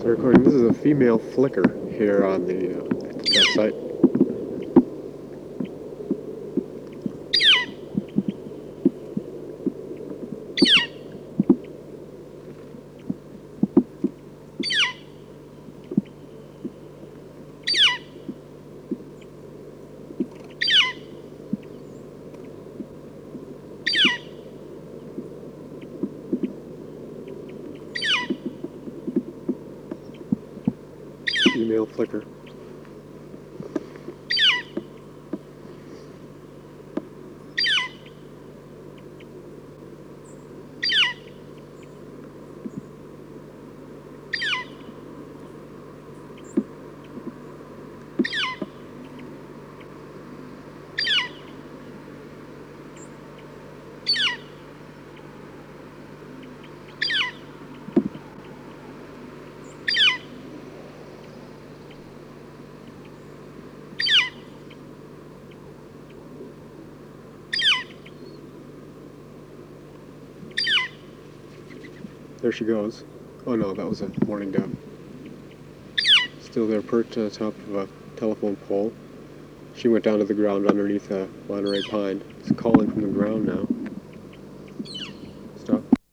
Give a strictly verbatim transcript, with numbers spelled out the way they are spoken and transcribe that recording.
The recording. This is a female flicker here on the uh, test site. Female flicker. There she goes. Oh no, that was a mourning dove. Still there perched on the top of a telephone pole. She went down to the ground underneath a Monterey pine. It's calling from the ground now.